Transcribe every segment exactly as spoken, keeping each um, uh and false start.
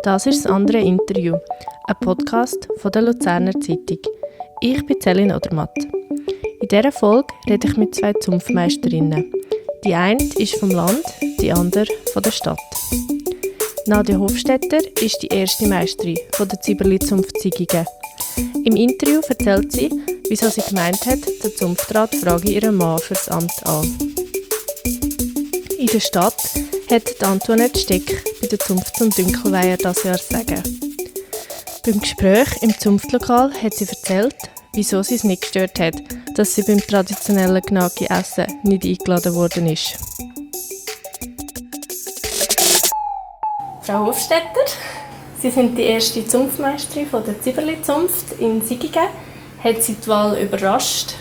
Das ist das andere Interview, ein Podcast von der Luzerner Zeitung. Ich bin Celine Odermatt. In dieser Folge rede ich mit zwei Zunftmeisterinnen. Die eine ist vom Land, die andere von der Stadt. Nadja Hofstetter ist die erste Meisterin von der Zyberli-Zunft Sigigen. Im Interview erzählt sie, wieso sie gemeint hat, der Zunftrat frage ihren Mann für das Amt an. In der Stadt hat Antoinette Steck bei der Zunft zum Dünkelweiher das Jahr sagen. Beim Gespräch im Zunftlokal hat sie erzählt, wieso sie es nicht gestört hat, dass sie beim traditionellen Gnocchi-Essen nicht eingeladen worden ist. Frau Hofstetter, Sie sind die erste Zunftmeisterin von der Zyberli-Zunft in Sigigen. Hat Sie die Wahl überrascht?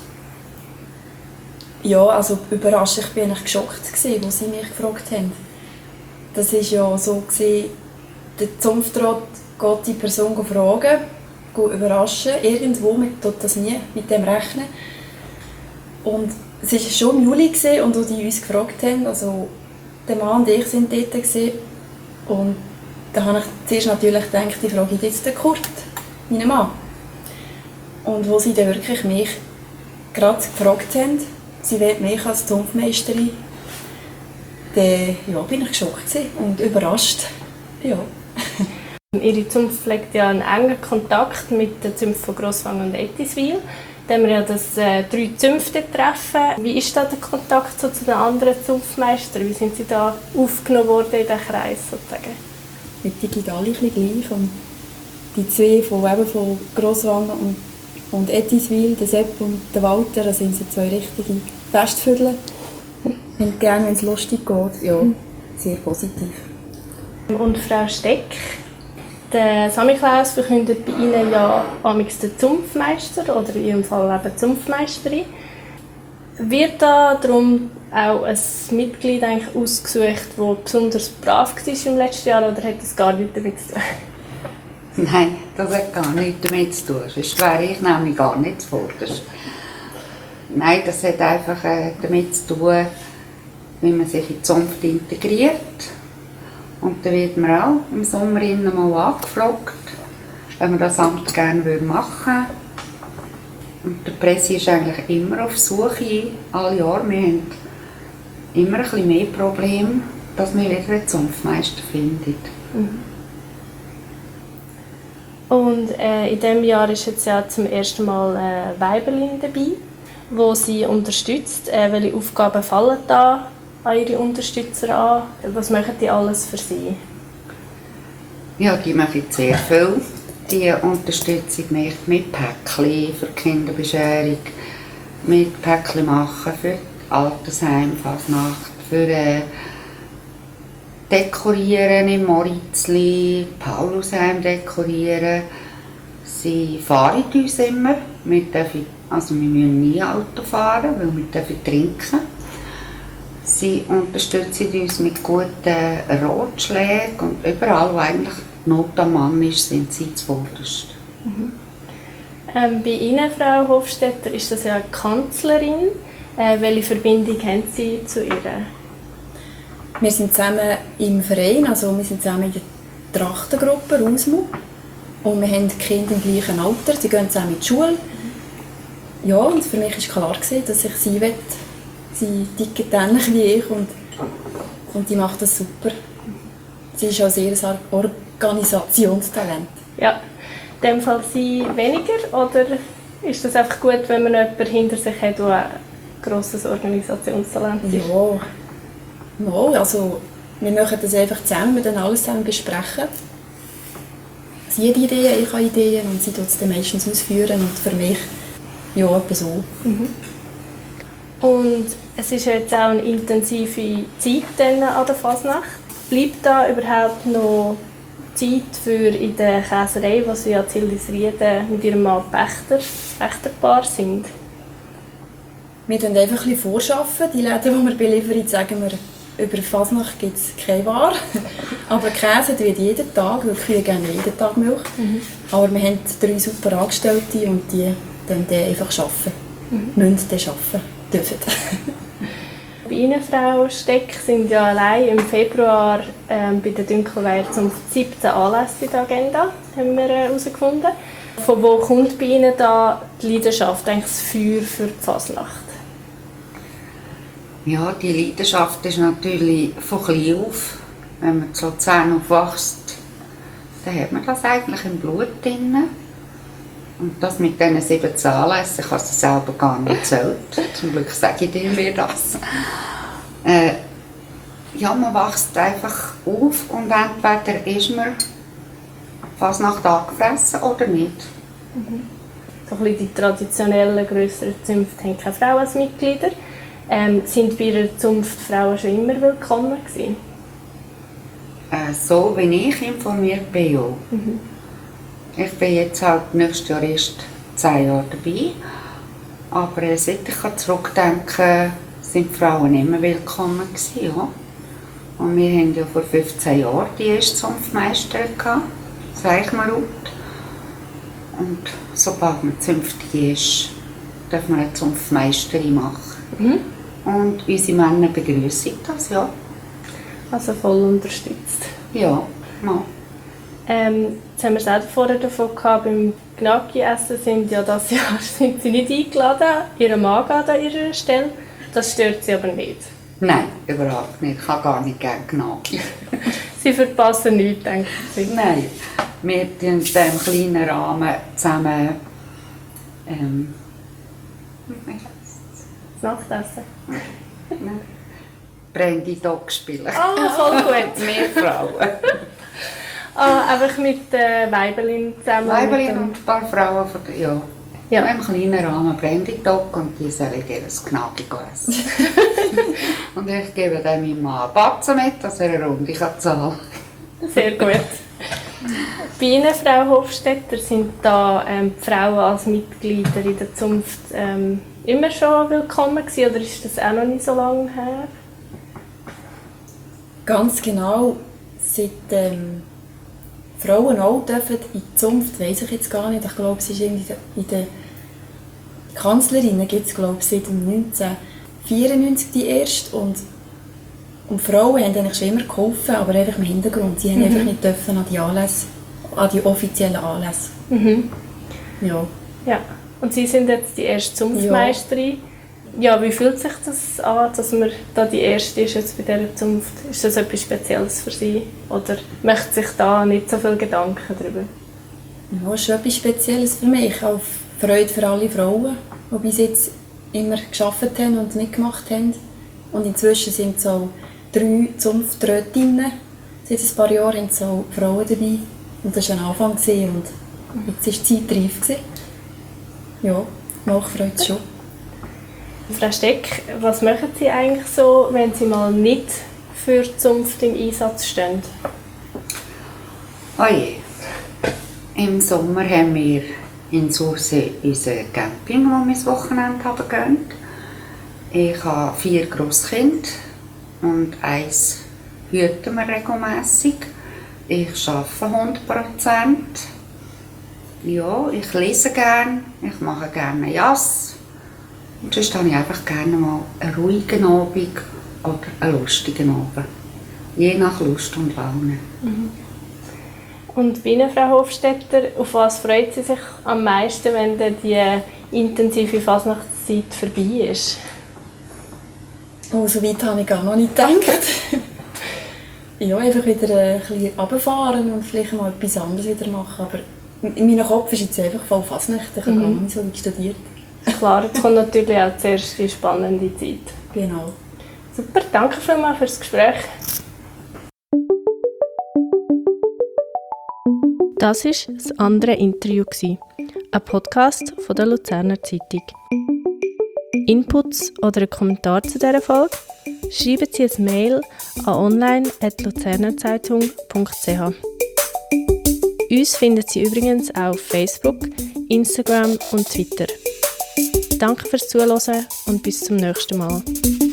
Ja, also überrascht. Ich war eigentlich geschockt, als sie mich gefragt haben. Das war ja so, der Zunftrat geht die Person fragen, überraschen. Irgendwo mit, tut das nie mit dem rechnen. Und es war schon im Juli und als die uns gefragt haben, also der Mann und ich waren dort. Und da habe ich zuerst natürlich gedacht, die frage ich jetzt den Kurt, meinen Mann. Und wo sie dann wirklich mich gerade gefragt haben, sie will mich als Zunftmeisterin, dann ja, bin ich geschockt und überrascht. Ja. Ihre Zunft pflegt ja einen engen Kontakt mit der Zunft von Grosswang und Ettiswil. Da haben wir ja das äh, drei Zunfte-Treffen. Wie ist da der Kontakt so zu den anderen Zunftmeistern? Wie sind Sie da aufgenommen worden in diesen Kreis sozusagen? Mit digital ein bisschen gleich. Und die zwei von, eben von Grosswang und, und Ettiswil, der Sepp und der Walter, das sind so zwei richtige Festvögel. Und gerne, wenn es lustig geht, ja, sehr positiv. Und Frau Steck, der Samichlaus verkündet bei Ihnen ja amigs den Zunftmeister oder in Ihrem Fall eben Zunftmeisterin. Wird da darum auch ein Mitglied eigentlich ausgesucht, das besonders brav war im letzten Jahr, oder hat das gar nichts damit zu tun? Nein, das hat gar nichts damit zu tun. Sonst wäre ich nämlich gar nicht zuvorderst. Nein, das hat einfach äh, damit zu tun, wie man sich in die Zunft integriert. Und dann wird man auch im Sommer mal angefragt, wenn man das Amt gerne machen würde. Und der Presse ist eigentlich immer auf Suche, alle Jahre. Wir haben immer ein bisschen mehr Probleme, dass man wieder einen Zunftmeister findet. Mhm. Und äh, in diesem Jahr ist jetzt ja zum ersten Mal äh, Weiberlin dabei, wo sie unterstützt. Äh, welche Aufgaben fallen da an Ihre Unterstützer an? Was machen die alles für Sie? Ja, die machen sehr viel. Die Unterstützung macht mit Päckchen für die Kinderbescherung, mit Päckchen machen für Altersheim, Fasnacht, für äh, Dekorieren im Moritzli, Paulusheim dekorieren. Sie fahren uns immer. Wir dürfen, also wir müssen nie Auto fahren, weil wir dürfen trinken. Sie unterstützen uns mit guten Ratschlägen und überall, wo eigentlich Not am Mann ist, sind sie zuvorderst. Mhm. Ähm, bei Ihnen, Frau Hofstetter, ist das ja eine Kanzlerin. Äh, welche Verbindung haben Sie zu ihr? Wir sind zusammen im Verein, also wir sind zusammen in der Trachtengruppe Rausmu. Und wir haben die Kinder im gleichen Alter, sie gehen zusammen in die Schule. Ja, und für mich war klar, dass ich sie will. Sie tickt ähnlich wie ich und, und die macht das super. Sie ist auch sehr ein Organisationstalent. Ja, in dem Fall Sie weniger, oder ist das einfach gut, wenn man jemanden hinter sich hat, der ein grosses Organisationstalent ist? Ja, ja, also wir machen das einfach zusammen, wir dann alles zusammen besprechen. Sie hat Ideen, ich habe Ideen und sie tut es dann meistens ausführen und für mich ja, etwa so. Mhm. Und es ist jetzt auch eine intensive Zeit dann an der Fasnacht. Bleibt da überhaupt noch Zeit für in der Käserei, wo Sie ja Zildisrieden mit Ihrem Mann Pächter, Pächterpaar sind? Wir arbeiten einfach ein bisschen vorschaffen. Die Läden, die wir beliefern, sagen wir, über Fasnacht gibt es keine Ware. Aber Käse wird jeden Tag, weil wir gerne jeden Tag Milch. Mhm. Aber wir haben drei super Angestellte und die dann einfach arbeiten. Mhm. Müssen dann arbeiten. Dürfen. Bienenfrau-Steck sind ja allein im Februar ähm, bei der Dünkelweiher-Zunft siebzehn Anlässe in der Agenda, haben wir herausgefunden. Äh, Von wo kommt bei Ihnen da die Leidenschaft, eigentlich das Feuer für die Fasnacht? Ja, die Leidenschaft ist natürlich von klein auf. Wenn man zu Luzern aufwächst, dann hat man das eigentlich im Blut drin. Und das mit diesen siebzehn Anlässen, ich habe es selber gar nicht erzählt. Zum Glück sage ich dir das. Äh, ja, man wächst einfach auf und entweder ist man Fasnacht angefressen oder nicht. Mhm. So ein bisschen die traditionellen, grösseren Zünfte haben keine Frauen als Mitglieder. Ähm, sind bei Ihrer Zunft Frauen schon immer willkommen gewesen? Äh, so wie ich informiert bin, ja. Mhm. Ich bin jetzt halt nächstes Jahr erst zehn Jahre dabei. Aber äh, seit ich zurückdenke, sind Frauen immer willkommen gewesen, ja. Und wir hatten ja vor fünfzehn Jahren die erste Zunftmeisterin gehabt, sage mal gut. Und sobald man zünftig ist, darf man eine Zunftmeisterin machen. Mhm. Und unsere Männer begrüßen das, ja. Also voll unterstützt. Ja, ja. Ähm, jetzt haben wir selber vorher davon gehabt, beim Gnocchi-Essen sind ja das Jahr sind sie nicht eingeladen. Ihr Mann geht an ihrer Stelle. Das stört sie aber nicht. Nein, überhaupt nicht. Ich habe gar nicht gerne Gnocchi. Sie verpassen nichts, denke ich. Nein, wir tun in diesem kleinen Rahmen zusammen ähm, das Nachtessen? Nein. Brandy Dog spielen. Ah, oh, voll gut. Wir Frauen. Ah, einfach mit äh, Weibelin zusammen. Weibelin und ein paar Frauen von der, ja. Ja. Im kleinen Rahmen Brandy Dog und die sollen ihr Gnocchi essen. Und ich gebe dann meinem Mann einen Batzen mit, dass er eine Runde zahlen kann. Sehr gut. Bei Ihnen, Frau Hofstetter, sind da ähm, die Frauen als Mitglieder in der Zunft ähm, immer schon willkommen gewesen, oder ist das auch noch nicht so lange her? Ganz genau, seit ähm, Frauen auch dürfen in die Zunft, weiss ich jetzt gar nicht. Ich glaube, es ist in den Kanzlerinnen gibt es, glaube ich, seit neunzehnhundertvierundneunzig die erste. Und, und Frauen haben eigentlich schon immer geholfen, aber einfach im Hintergrund. Sie haben mhm. einfach nicht dürfen an die Anlässe, an die offiziellen Anlässe. Mhm. Ja. Ja. Und Sie sind jetzt die erste Zunftmeisterin. Ja. Ja, wie fühlt sich das an, dass man da die Erste ist jetzt bei dieser Zunft? Ist das etwas Spezielles für Sie? Oder macht sich da nicht so viel Gedanken darüber? Ja, das ist etwas Spezielles für mich. Auch Freude für alle Frauen, die bis jetzt immer gearbeitet haben und mitgemacht haben. Und inzwischen sind es auch drei Zunfträtinnen. Seit ein paar Jahren sind es auch Frauen dabei. Und das war ein Anfang. Und jetzt war die Zeit reif. Ja, mich freut es schon. Frau Steck, was machen Sie eigentlich so, wenn Sie mal nicht für die Zunft im Einsatz stehen? Oh je. Im Sommer haben wir in Sursee unser Camping, wo wir das Wochenende haben gönnt. Ich habe vier Grosskinder und eins hüten wir regelmässig. Ich arbeite hundert Prozent. Ja, ich lese gerne, ich mache gerne Jazz. Und sonst habe ich einfach gerne mal einen ruhigen Abend oder einen lustigen Abend. Je nach Lust und Laune. Mhm. Und bei Ihnen, Frau Hofstetter, auf was freut Sie sich am meisten, wenn dann die intensive Fasnachtszeit vorbei ist? Oh, so weit habe ich gar noch nicht gedacht. Ja, einfach wieder ein bisschen runterfahren und vielleicht mal etwas anderes wieder machen. Aber in meinem Kopf ist jetzt einfach voll Fasnacht. Ich habe mhm. gar nicht so weit studiert. Klar, jetzt kommt natürlich auch zuerst die spannende Zeit. Genau. Super, danke vielmals für das Gespräch. Das war das andere Interview, ein Podcast von der Luzerner Zeitung. Inputs oder einen Kommentar zu dieser Folge? Schreiben Sie ein Mail an online at luzernerzeitung punkt c h. Uns finden Sie übrigens auch auf Facebook, Instagram und Twitter. Danke fürs Zuhören und bis zum nächsten Mal.